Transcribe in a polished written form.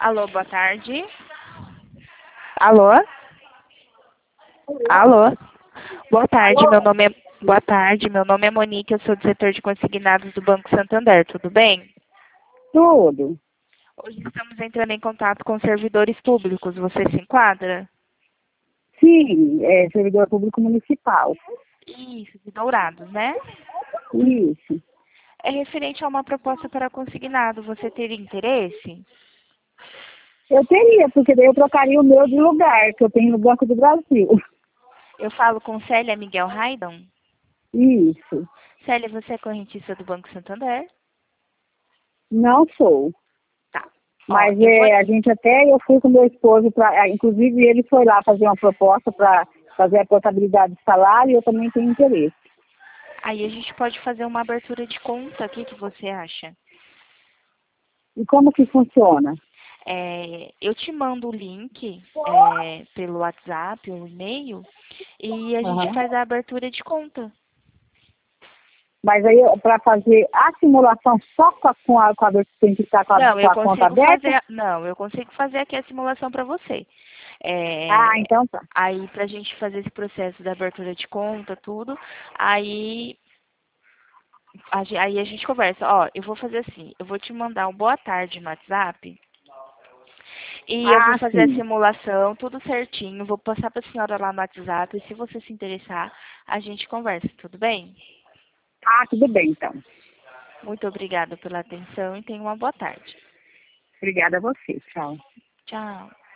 Alô, boa tarde. Alô? Alô? Boa tarde, meu nome é Monique, eu sou do setor de consignados do Banco Santander, tudo bem? Tudo. Hoje estamos entrando em contato com servidores públicos, você se enquadra? Sim, é servidor público municipal. Isso, de Dourados, né? Isso. É referente a uma proposta para consignado, você teria interesse? Eu teria, porque daí eu trocaria o meu de lugar, que eu tenho no Banco do Brasil. Eu falo com Célia Miguel Raidon. Isso. Célia, você é correntista do Banco Santander? Não sou. Tá. Ó, Mas eu vou... eu fui com meu esposo, inclusive ele foi lá fazer uma proposta para fazer a portabilidade de salário e eu também tenho interesse. Aí a gente pode fazer uma abertura de conta, o que que você acha? E como que funciona? Eu te mando o link pelo WhatsApp ou e-mail e a gente Aham. faz a abertura de conta. Mas aí, para fazer a simulação só com a tem que estar Não, com eu a conta consigo aberta? fazer, não, eu consigo fazer aqui a simulação para você. Ah, É, então tá. aí para a gente fazer esse processo da abertura de conta, tudo, aí aí a gente conversa. Ó, eu vou fazer assim, eu vou te mandar um boa tarde no WhatsApp. E eu vou Ah, fazer a sim. simulação, tudo certinho. Vou passar para a senhora lá no WhatsApp. E se você se interessar, a gente conversa, tudo bem? Ah, tudo bem, então. Muito obrigada pela atenção e tenha uma boa tarde. Obrigada a você. Tchau. Tchau.